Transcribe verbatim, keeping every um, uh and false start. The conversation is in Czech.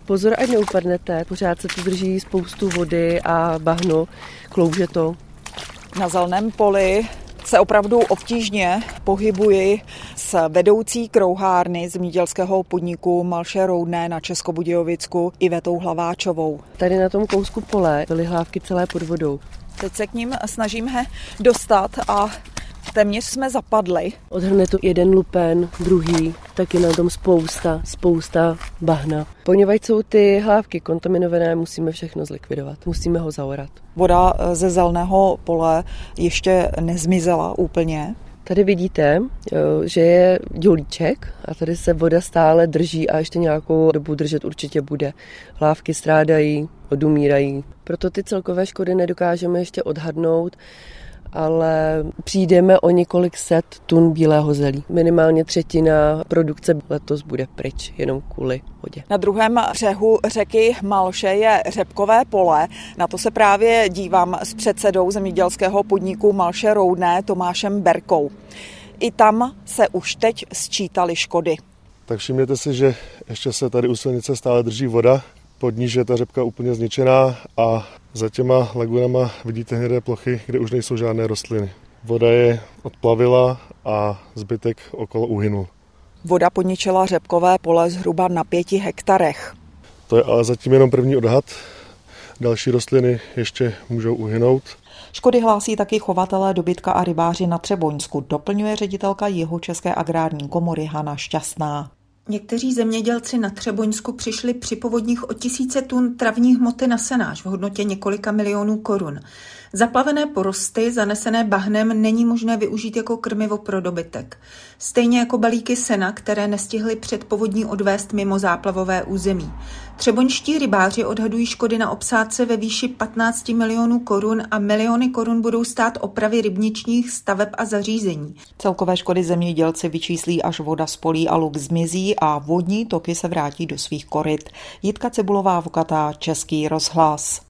Pozor, ať neupadnete, pořád se tu drží spoustu vody a bahno, klouže to. Na zeleném poli se opravdu obtížně pohybuji s vedoucí krouhárny zemědělského podniku Malše Roudné na Českobudějovicku Ivetou Hlaváčovou. Tady na tom kousku pole byly hlávky celé pod vodou. Teď se k ním snažíme dostat a téměř jsme zapadli. Odhrne tu jeden lupen, druhý, taky na tom spousta, spousta bahna. Poněvadž jsou ty hlávky kontaminované, musíme všechno zlikvidovat, musíme ho zaorat. Voda ze zeleného pole ještě nezmizela úplně. Tady vidíte, že je dělíček a tady se voda stále drží a ještě nějakou dobu držet určitě bude. Hlávky strádají, odumírají. Proto ty celkové škody nedokážeme ještě odhadnout, ale přijdeme o několik set tun bílého zelí. Minimálně třetina produkce letos bude pryč, jenom kvůli vodě. Na druhém břehu řeky Malše je řepkové pole. Na to se právě dívám s předsedou zemědělského podniku Malše Roudné Tomášem Berkou. I tam se už teď sčítaly škody. Tak všimněte si, že ještě se tady u silnice stále drží voda. Pod níž je ta řepka úplně zničená a za těma lagunama vidíte hnědé plochy, kde už nejsou žádné rostliny. Voda je odplavila a zbytek okolo uhynul. Voda poničila řepkové pole zhruba na pěti hektarech. To je ale zatím jenom první odhad. Další rostliny ještě můžou uhynout. Škody hlásí taky chovatelé dobytka a rybáři na Třeboňsku, doplňuje ředitelka Jihočeské agrární komory Hana Šťastná. Někteří zemědělci na Třeboňsku přišli při povodních o tisíce tun travní hmoty na senáž v hodnotě několika milionů korun. Zaplavené porosty, zanesené bahnem, není možné využít jako krmivo pro dobytek. Stejně jako balíky sena, které nestihly před povodní odvést mimo záplavové území. Třeboňští rybáři odhadují škody na obsádce ve výši patnáct milionů korun a miliony korun budou stát opravy rybničních staveb a zařízení. Celkové škody zemědělci vyčíslí, až voda z polí a luk zmizí a vodní toky se vrátí do svých koryt. Jitka Cibulová, Vukatá, Český rozhlas.